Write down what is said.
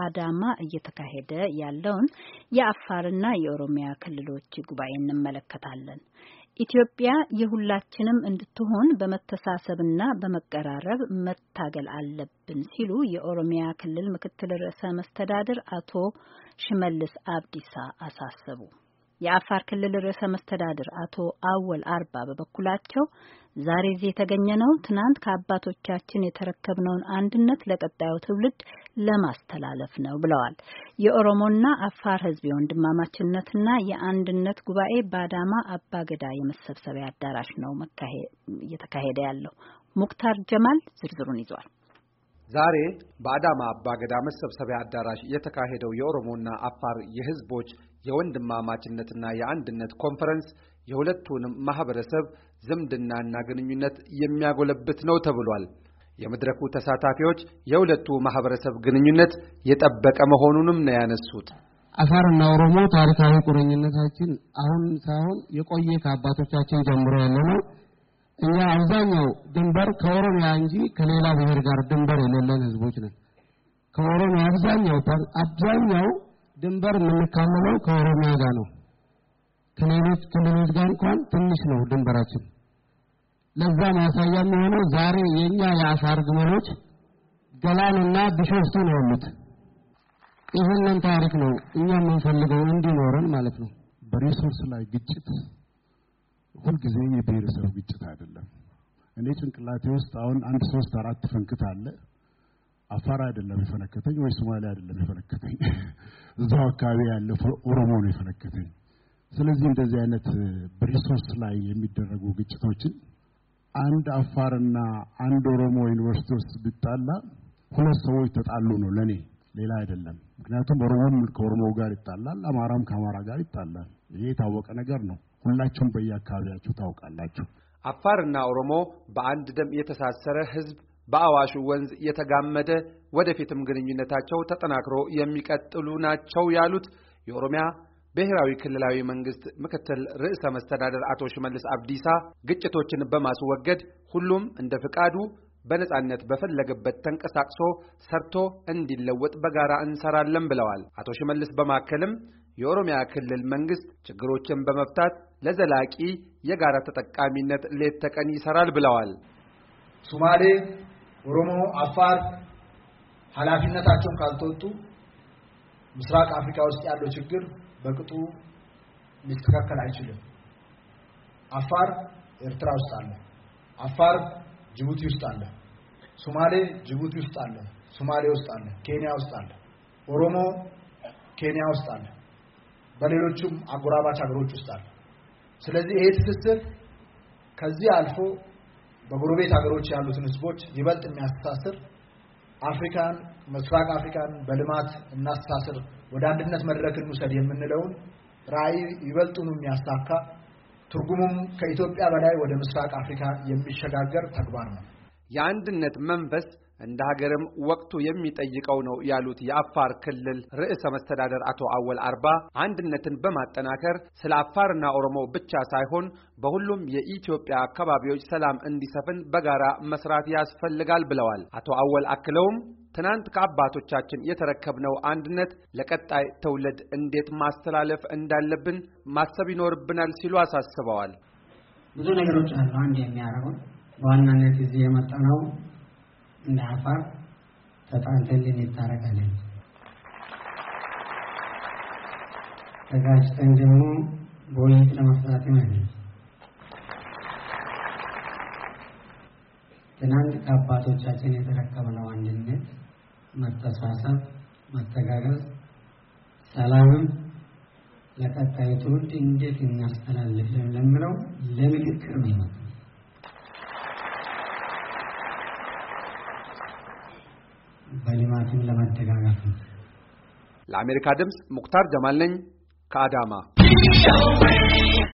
በአዳማ እየተካሄደ ያለውን የአፋርና የኦሮሚያ ክልሎች ጉባኤ እንመለከታለን። ኢትዮጵያ የሁላችንም እንድትሆን በመተሳሰብና በመቀራረብ መታገል አለብን ሲሉ የኦሮሚያ ክልል ምክትል ርዕሰ መስተዳድር አቶ ሽመልስ አብዲሳ አሳሰቡ። የአፋር ክልል ርዕሰ መስተዳድር አቶ አወል አርባ በበኩላቸው ዛሬ እዚህ የተገኘነው ትናንት ከአባቶቻችን የተረከብነውን አንድነት ለቀጣዩ ትውልድ ለማስተላለፍ ነው ብለዋል። የኦሮሞና አፋር ሕዝብ የወንድማማችነትና የአንድነት ጉባኤ በአዳማ አባገዳ የመሰብሰቢያ አዳራሽ ነው እየተካሄደ ያለው። ሙክታር ጀማል ዝርዝሩን ይዟል። ዛሬ በአዳማ አባገዳ መሰብሰቢያ አዳራሽ የተካሄደው የኦሮሞና አፋር የሕዝቦች የወንድማማችነትና የአንድነት ኮንፈረንስ የሁለቱንም ማህበረሰብ ዝምድናና ግንኙነት የሚያጎለብት ነው ተብሏል። የመድረኩ ተሳታፊዎች የሁለቱ ማህበረሰብ ግንኙነት የጠበቀ መሆኑንም ነው ያነሱት። አፋርና ኦሮሞ ታሪካዊ ቁርኝነታችን አሁን ሳይሆን የቆየ ከአባቶቻችን ጀምሮ ያለ ነው። እኛ አብዛኛው ድንበር ከኦሮሚያ እንጂ ከሌላ ብሔር ጋር ድንበር የሌለን ህዝቦች ነን። ከኦሮሚያ አብዛኛው ድንበር የምንካመለው ከኦሮሚያ ጋር ነው። ከሌሎች ክልሎች ጋር እንኳን ትንሽ ነው ድንበራችን። ለዛ ማሳያ የሚሆነው ዛሬ የኛ የአፋር ግመሎች ገላንና ቢሾፍቱ ነው ያሉት። ይህንን ታሪክ ነው እኛ የምንፈልገው እንዲኖረን ማለት ነው። በሪሶርስ ላይ ግጭት ሁልጊዜ የብሔረሰብ ግጭት አይደለም። እኔ ጭንቅላቴ ውስጥ አሁን 1 3 4 ፈንክት አለ። አፋር አይደለም የፈነከተኝ ወይ ሶማሌ አይደለም የፈነከተኝ፣ እዛው አካባቢ ያለ ኦሮሞ ነው የፈነከተኝ። ስለዚህ እንደዚህ አይነት በሪሶርስ ላይ የሚደረጉ ግጭቶችን አንድ አፋርና አንድ ኦሮሞ ዩኒቨርሲቲ ውስጥ ቢጣላ ሁለት ሰዎች ተጣሉ ነው ለኔ፣ ሌላ አይደለም። ምክንያቱም ኦሮሞም ከኦሮሞ ጋር ይጣላል፣ አማራም ከአማራ ጋር ይጣላል። ይሄ የታወቀ ነገር ነው። ሁላችሁም በየአካባቢያችሁ ታውቃላችሁ። አፋርና ኦሮሞ በአንድ ደም የተሳሰረ ህዝብ፣ በአዋሽ ወንዝ የተጋመደ ወደፊትም ግንኙነታቸው ተጠናክሮ የሚቀጥሉ ናቸው ያሉት የኦሮሚያ ብሔራዊ ክልላዊ መንግስት ምክትል ርዕሰ መስተዳድር አቶ ሽመልስ አብዲሳ ግጭቶችን በማስወገድ ሁሉም እንደ ፍቃዱ በነጻነት በፈለገበት ተንቀሳቅሶ ሰርቶ እንዲለወጥ በጋራ እንሰራለን ብለዋል። አቶ ሽመልስ በማከልም የኦሮሚያ ክልል መንግስት ችግሮችን በመፍታት ለዘላቂ የጋራ ተጠቃሚነት ሌት ተቀን ይሰራል ብለዋል። ሶማሌ፣ ኦሮሞ፣ አፋር ኃላፊነታቸውን ካልተወጡ ምስራቅ አፍሪካ ውስጥ ያለው ችግር በቅጡ ሊስተካከል አይችልም። አፋር ኤርትራ ውስጥ አለ፣ አፋር ጅቡቲ ውስጥ አለ፣ ሶማሌ ጅቡቲ ውስጥ አለ፣ ሶማሌ ውስጥ አለ፣ ኬንያ ውስጥ አለ፣ ኦሮሞ ኬንያ ውስጥ አለ፣ በሌሎችም አጎራባች ሀገሮች ውስጥ አለ። ስለዚህ ይሄ ትስስር ከዚህ አልፎ በጎረቤት ሀገሮች ያሉትን ህዝቦች ይበልጥ የሚያስተሳስር አፍሪካን ምስራቅ አፍሪካን በልማት እናስተሳስር ወደ አንድነት መድረክ እንውሰድ የምንለውን ራዕይ ይበልጡን የሚያሳካ ትርጉሙም ከኢትዮጵያ በላይ ወደ ምስራቅ አፍሪካ የሚሸጋገር ተግባር ነው። የአንድነት መንፈስ እንደ ሀገርም ወቅቱ የሚጠይቀው ነው ያሉት የአፋር ክልል ርዕሰ መስተዳድር አቶ አወል አርባ አንድነትን በማጠናከር ስለ አፋርና ኦሮሞ ብቻ ሳይሆን በሁሉም የኢትዮጵያ አካባቢዎች ሰላም እንዲሰፍን በጋራ መስራት ያስፈልጋል ብለዋል። አቶ አወል አክለውም ትናንት ከአባቶቻችን የተረከብነው አንድነት ለቀጣይ ትውልድ እንዴት ማስተላለፍ እንዳለብን ማሰብ ይኖርብናል ሲሉ አሳስበዋል። ብዙ ነገሮች አሉ አንድ የሚያደርጉ በዋናነት እዚህ የመጣነው እንደ አፋር ተጣልተን ይታረቃለን። ተጋጭተን ደግሞ በውይይት ለመፍታት ነው። ትናንት ከአባቶቻችን የተረከብነው አንድነት፣ መተሳሰብ፣ መተጋገዝ፣ ሰላምም ለቀጣዩ ትውልድ እንዴት እናስተላልፍ ለምለው ለምክክር ነው የመጣው። በልማትም ለመደጋገፍ ነው። ለአሜሪካ ድምፅ ሙክታር ጀማል ነኝ ከአዳማ።